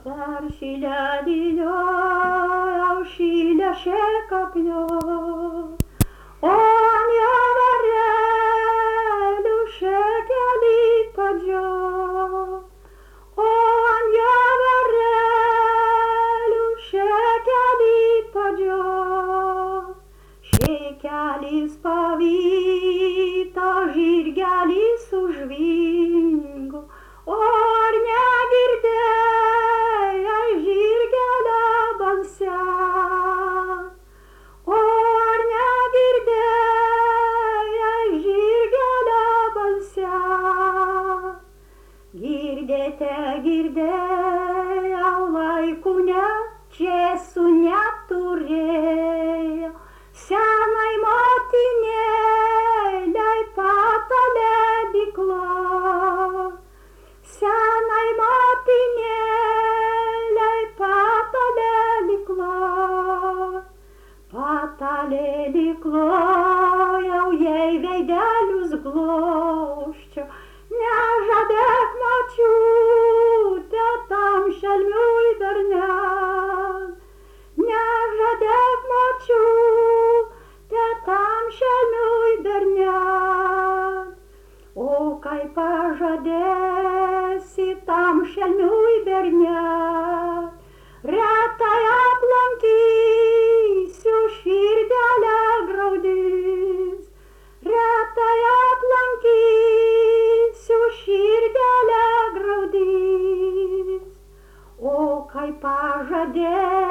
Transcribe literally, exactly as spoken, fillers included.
per šilelio, šilę šekaplio, o ant varelių šekelį padžio, o ant varelių šekelį padžio, šekelis pavyta, žirgelis užvingo, o ar negirdėjai žirgelio balse? O ar negirdėjai žirgelio balse? Girdėte, girdėjau, laikų net čėsų neturėjo, senai motinėlei patalė dykla. Senai motinėlei patalė dykla. Patalė dyklojau, jai veidelius glosčiau, nežadėk močiute tam šelmiui bernel, nežadėk močiute tam šelmiui bernel. O kai pažadėsi tam šelmiui bernel, retai aplankysiu širdelę graudis, retai aplankysiu širdelę graudis. O kai pažadėsi